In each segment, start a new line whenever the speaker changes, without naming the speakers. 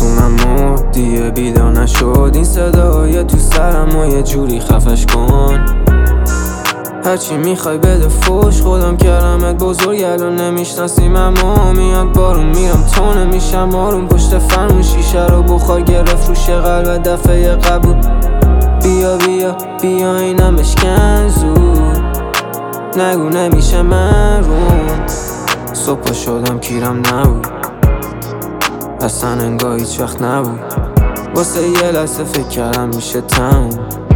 تو من مرد دیگه بیدار نشد. این صدای تو سرم و یه جوری خفش کن. هرچی میخوای بده فوش، خودم کردمت بزرگ الان نمیشناسیم. اما میاد بارون میرم تا نمیشم آروم. پشت فرمون شیشه رو بخار گرفت روش قلب دفعه قبول. بیا بیا بیا اینم بشکن زود، نگو نمیشه من روم. صبح شدم کیرم نبود، اصلا انگاه هیچ وقت نبود. واسه یه لحظه فکر کردم میشه تموم.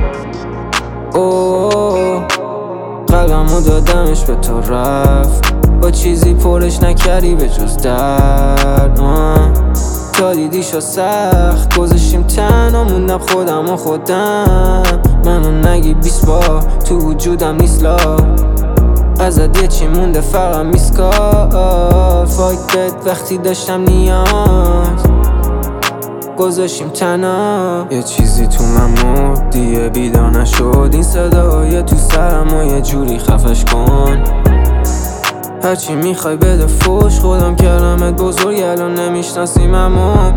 اوه قلبمو دادمش به تو رفت، با چیزی پرش نکردی به جز درد. تا دیدی شو سخت گذاشتیم تنها، موندم خودم و خودم. منو نگی 20 بار تو وجودم نیست لا، ازت یه چی مونده فقط میسکار. فاک بد وقتی داشتم نیاز گذاشتیم تنها. یه چیزی تو من مرد دیگه بیدار نشد. این صدای تو سرم و یه جوری خفش کن. هرچی میخوای بده فوش، خودم کردمت بزرگ الان نمیشناسیم. اما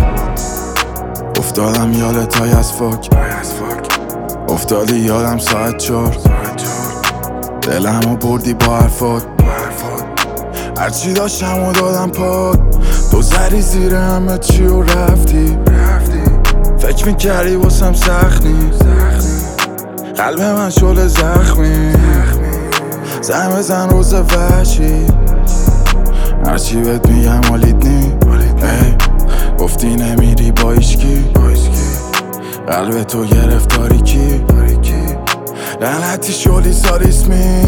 افتادم یادت های از فاک، افتادی یادم ساعت 4. دلمو بردی با حرفات، هرچی داشتم و دادم پات. تو زدی زیر همه چی و رفتی. فکر میکردی واسم سخت نیست، قلب من شل زخمی. زنگ بزن روز وحشی، هرچی بهت میگم حالیت نی. گفتی نمیری با ایشکی، قلب تو گرفت تاریکی. لعنتی شلی ساریسمی،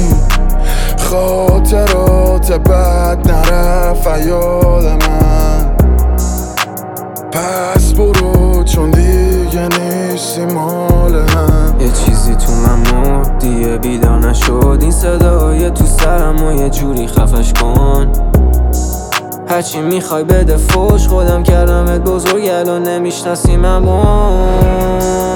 خاطرات بد نرفت یاد من. پس برو چون دیگه نیستی مال هم.
یه چیزی تو من مرد دیگه بیدار نشد. این صدای تو سرم و یه جوری خفش کن. هرچی میخوای بده فوش، خودم کردمت بزرگ الان نمیشناسیم. اما